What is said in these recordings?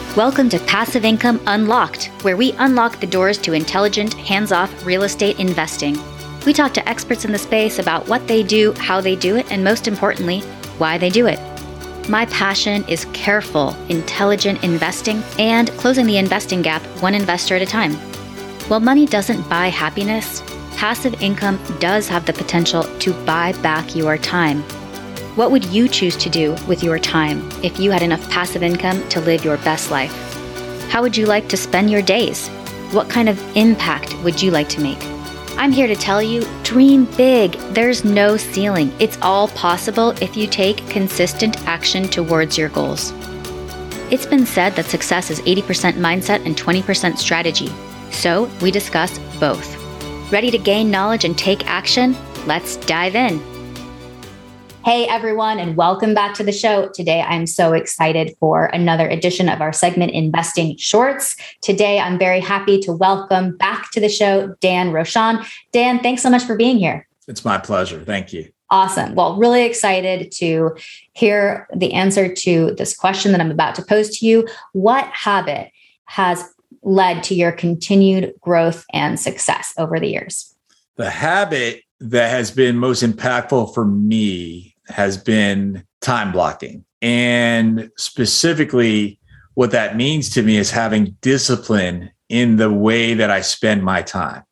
Welcome to Passive Income Unlocked, where we unlock the doors to intelligent, hands-off real estate investing. We talk to experts in the space about what they do, how they do it, and most importantly, why they do it. My passion is careful, intelligent investing and closing the investing gap one investor at a time. While money doesn't buy happiness, passive income does have the potential to buy back your time. What would you choose to do with your time if you had enough passive income to live your best life? How would you like to spend your days? What kind of impact would you like to make? I'm here to tell you, dream big. There's no ceiling. It's all possible if you take consistent action towards your goals. It's been said that success is 80% mindset and 20% strategy. So we discuss both. Ready to gain knowledge and take action? Let's dive in. Hey everyone, and welcome back to the show. Today, I'm so excited for another edition of our segment, Investing Shorts. Today, I'm very happy to welcome back to the show, Dan Rochon. Dan, thanks so much for being here. It's my pleasure. Thank you. Awesome. Well, really excited to hear the answer to this question that I'm about to pose to you. What habit has led to your continued growth and success over the years? The habit that has been most impactful for me has been time blocking. And specifically, what that means to me is having discipline in the way that I spend my time.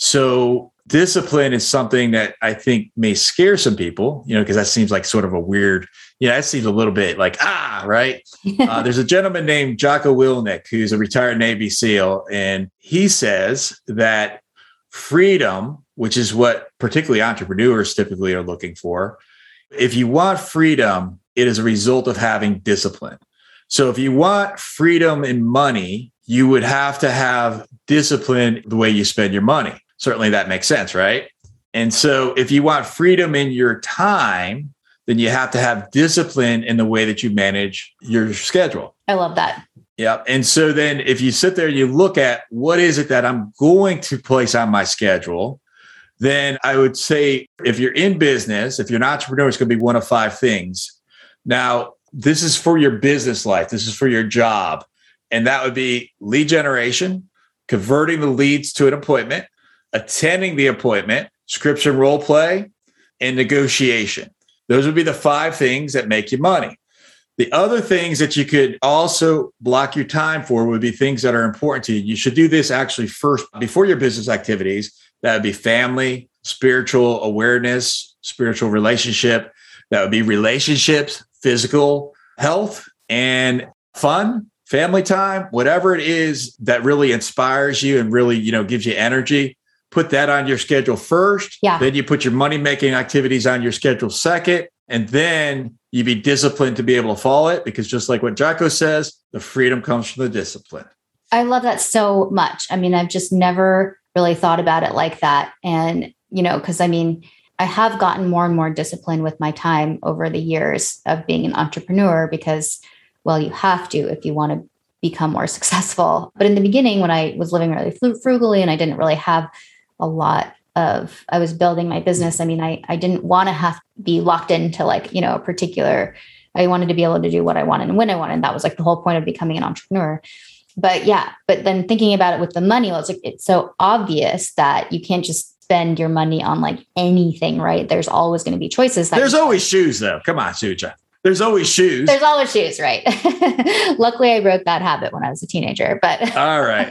So discipline is something that I think may scare some people, because that seems like sort of a weird, that seems a little bit like, right? There's a gentleman named Jocko Willink, who's a retired Navy SEAL, and he says that freedom, which is what particularly entrepreneurs typically are looking for, if you want freedom, it is a result of having discipline. So if you want freedom in money, you would have to have discipline the way you spend your money. Certainly that makes sense, right? And so if you want freedom in your time, then you have to have discipline in the way that you manage your schedule. I love that. Yeah. And so then if you sit there and you look at what is it that I'm going to place on my schedule, then I would say if you're in business, if you're an entrepreneur, it's going to be one of five things. Now, this is for your business life. This is for your job. And that would be lead generation, converting the leads to an appointment, attending the appointment, scripts and role play, and negotiation. Those would be the five things that make you money. The other things that you could also block your time for would be things that are important to you. You should do this actually first before your business activities. That would be family, spiritual awareness, spiritual relationship. That would be relationships, physical health, and fun, family time, whatever it is that really inspires you and really, gives you energy. Put that on your schedule first. Yeah. Then you put your money-making activities on your schedule second. And then you be disciplined to be able to follow it, because just like what Jocko says, the freedom comes from the discipline. I love that so much. I've just never really thought about it like that. And, because I have gotten more and more disciplined with my time over the years of being an entrepreneur because, well, you have to if you want to become more successful. But in the beginning, when I was living really frugally and I didn't really have a lot of, I was building my business. I didn't want to have to be locked into a particular, I wanted to be able to do what I wanted and when I wanted. That was the whole point of becoming an entrepreneur. But then thinking about it with the money, it's so obvious that you can't just spend your money on anything, right? There's always going to be choices. There's always shoes though. Come on, Suja. There's always shoes. There's always shoes, right? Luckily, I broke that habit when I was a teenager, but. All right.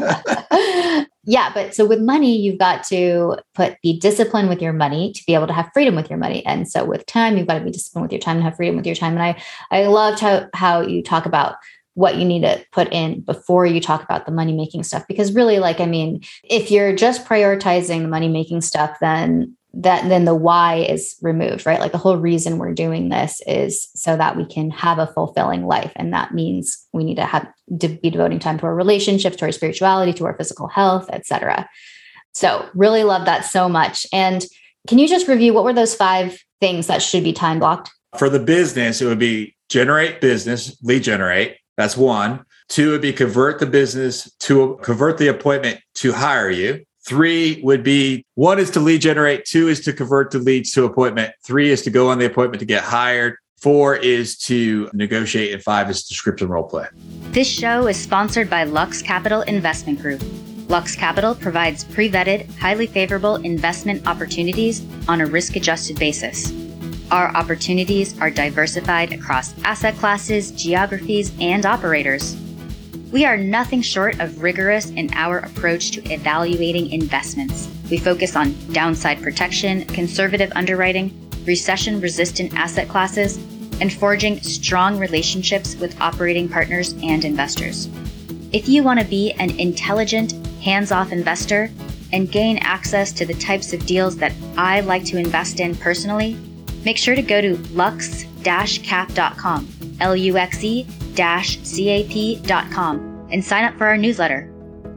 Yeah. But so with money, you've got to be disciplined with your money to be able to have freedom with your money. And so with time, you've got to be disciplined with your time and have freedom with your time. And I loved how you talk about what you need to put in before you talk about the money-making stuff. Because really, if you're just prioritizing the money-making stuff, then the why is removed, right? The whole reason we're doing this is so that we can have a fulfilling life. And that means we need to be devoting time to our relationships, to our spirituality, to our physical health, etc. So really love that so much. And can you just review what were those five things that should be time blocked? For the business, it would be generate business, lead generate. That's one. Two would be convert the appointment to hire you. Three would be, one is to lead generate. Two is to convert the leads to appointment. Three is to go on the appointment to get hired. 4 is to negotiate, and 5 is to script and role play. This show is sponsored by Lux Capital Investment Group. Lux Capital provides pre-vetted, highly favorable investment opportunities on a risk-adjusted basis. Our opportunities are diversified across asset classes, geographies, and operators. We are nothing short of rigorous in our approach to evaluating investments. We focus on downside protection, conservative underwriting, recession-resistant asset classes, and forging strong relationships with operating partners and investors. If you want to be an intelligent, hands-off investor and gain access to the types of deals that I like to invest in personally, make sure to go to lux-cap.com, LUXE-CAP.com, and sign up for our newsletter.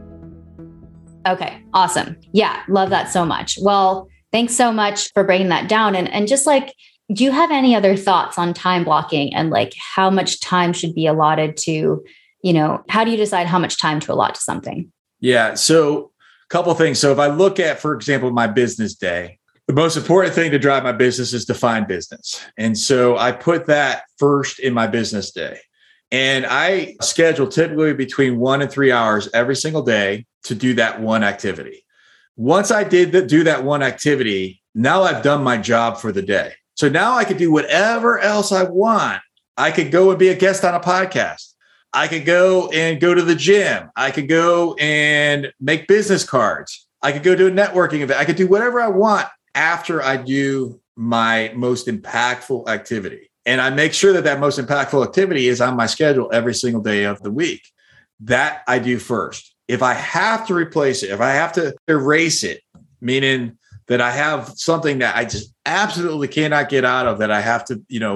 Okay, awesome. Yeah, love that so much. Well, thanks so much for breaking that down. And just like, do you have any other thoughts on time blocking and like how much time should be allotted to, how do you decide how much time to allot to something? Yeah. So a couple of things. So if I look at, for example, my business day, the most important thing to drive my business is to find business. And so I put that first in my business day. And I schedule typically between 1 and 3 hours every single day to do that one activity. Once I do that one activity, now I've done my job for the day. So now I could do whatever else I want. I could go and be a guest on a podcast. I could go to the gym. I could go and make business cards. I could go to a networking event. I could do whatever I want after I do my most impactful activity. And I make sure that most impactful activity is on my schedule every single day of the week. That I do first. If I have to replace it, if I have to erase it, meaning that I have something that I just absolutely cannot get out of that I have to,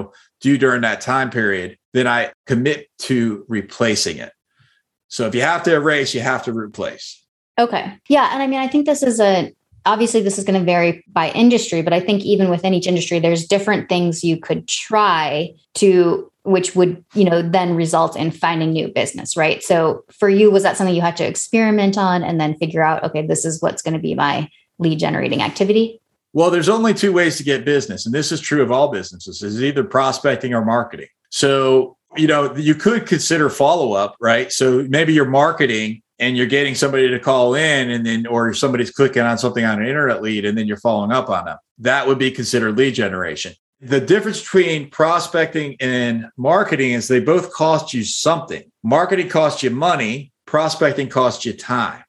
do during that time period, then I commit to replacing it. So if you have to erase, you have to replace. Okay. Yeah. And I mean, I think obviously this is going to vary by industry, but I think even within each industry, there's different things you could try which would, then result in finding new business, right? So for you, was that something you had to experiment on and then figure out, okay, this is what's going to be my lead generating activity? Well, there's only two ways to get business. And this is true of all businesses, is either prospecting or marketing. So, you could consider follow-up, right? So maybe you're marketing and you're getting somebody to call in or somebody's clicking on something on an internet lead and then you're following up on them. That would be considered lead generation. The difference between prospecting and marketing is they both cost you something. Marketing costs you money, prospecting costs you time.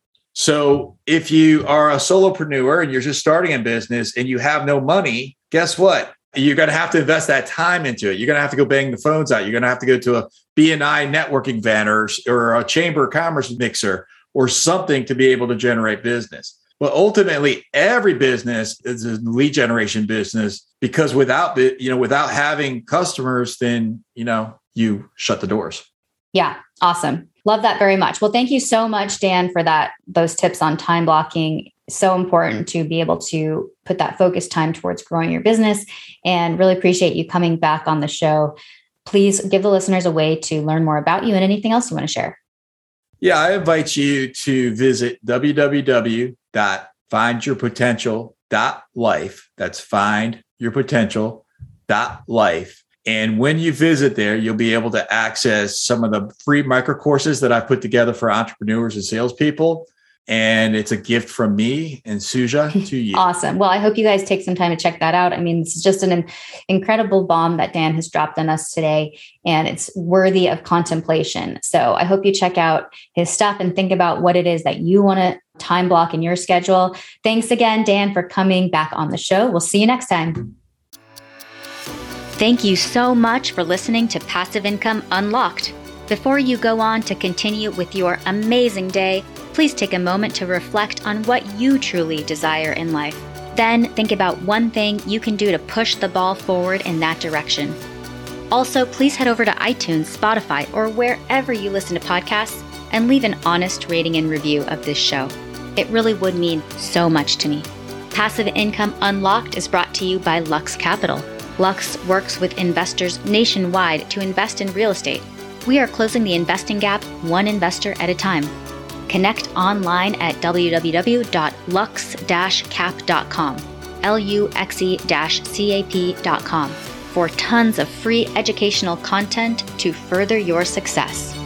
So if you are a solopreneur and you're just starting a business and you have no money, guess what? You're going to have to invest that time into it. You're going to have to go bang the phones out. You're going to have to go to a BNI networking event or a chamber of commerce mixer or something to be able to generate business. But ultimately, every business is a lead generation business because without having customers, then, you shut the doors. Yeah. Awesome. Love that very much. Well, thank you so much, Dan, for those tips on time blocking. So important to be able to put that focused time towards growing your business, and really appreciate you coming back on the show. Please give the listeners a way to learn more about you and anything else you want to share. Yeah, I invite you to visit www.findyourpotential.life. That's findyourpotential.life. And when you visit there, you'll be able to access some of the free micro courses that I've put together for entrepreneurs and salespeople. And it's a gift from me and Suja to you. Awesome. Well, I hope you guys take some time to check that out. I mean, this is just an incredible bomb that Dan has dropped on us today, and it's worthy of contemplation. So I hope you check out his stuff and think about what it is that you want to time block in your schedule. Thanks again, Dan, for coming back on the show. We'll see you next time. Thank you so much for listening to Passive Income Unlocked. Before you go on to continue with your amazing day, please take a moment to reflect on what you truly desire in life. Then think about one thing you can do to push the ball forward in that direction. Also, please head over to iTunes, Spotify, or wherever you listen to podcasts and leave an honest rating and review of this show. It really would mean so much to me. Passive Income Unlocked is brought to you by Lux Capital. Lux works with investors nationwide to invest in real estate. We are closing the investing gap one investor at a time. Connect online at www.lux-cap.com, LUXE-CAP.com, for tons of free educational content to further your success.